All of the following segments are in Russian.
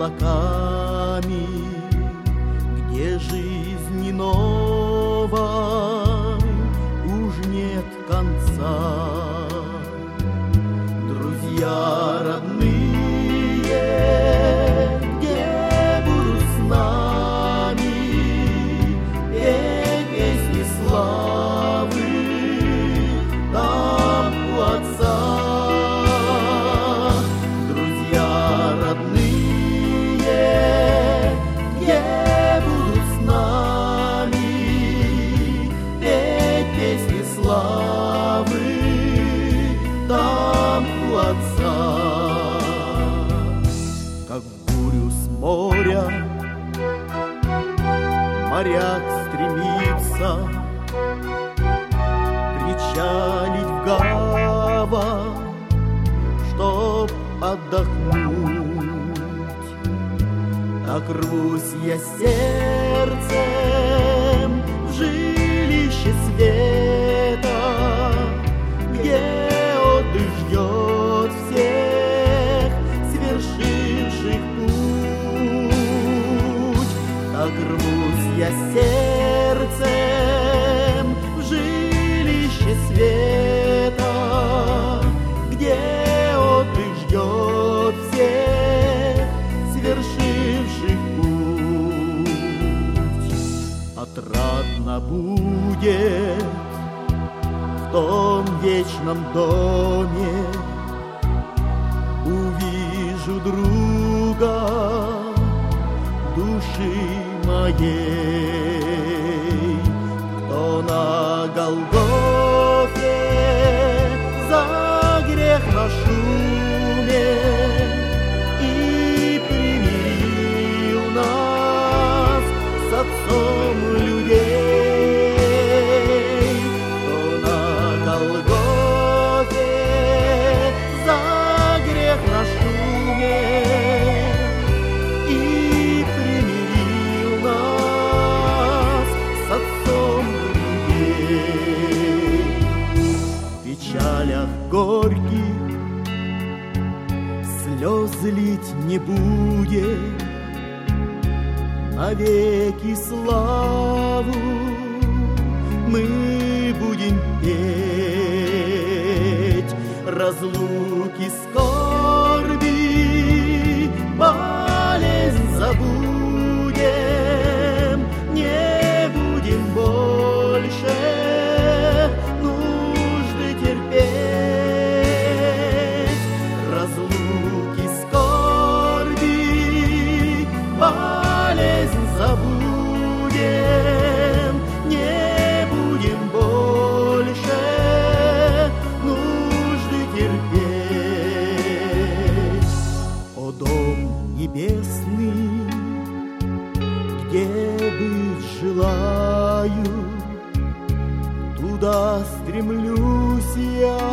облаками, где жизни новой уж нет конца. Друзья родные, где будут с нами петь песни славы там у Отца. Друзья родные, где будут с нами петь песни славы там у Отца. Как бурю с моря моряк стремится причалить в гавань, чтоб отдохнуть. Так рвусь я сердцем в жилище света, где отдых ждет всех, свершивших путь. Так рвусь я сердцем в жилище света, где отдых ждет всех, свершивших путь. Отрадно будет в том вечном доме, увижу друга души моей, кто на Голгофе за грех наш умер и примирил нас с Отцом людей. Кто на Голгофе за грех наш умер и примирил нас с Отцом людей. В печалях горьких слез лить не будет, навеки славу мы будем петь. Разлуки, скорби, болезнь забудем, не будем больше нужды терпеть. Разлуки, скорби, болезнь забудем, не будем больше нужды терпеть. О дом небесный, где быть желаю, туда стремлюсь я,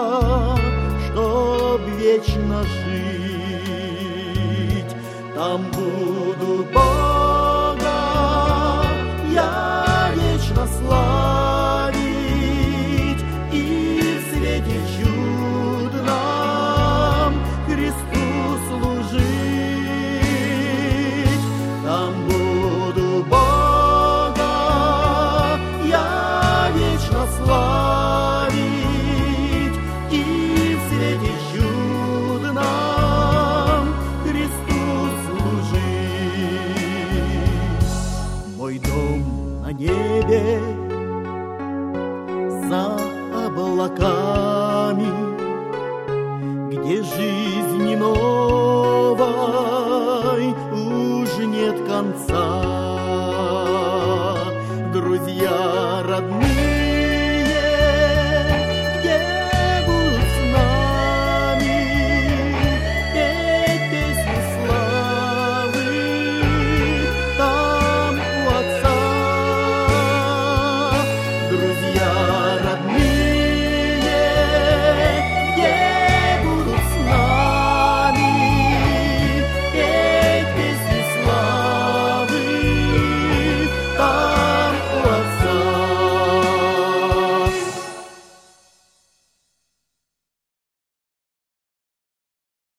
чтоб вечно жить. Там буду Бога я вечно славить и в свете чудном Христу служить. Там буду Бога я вечно славить и в свете чудном Христу служить. Мой дом на небе за облаками, где жизни новой уж нет конца. Друзья родные,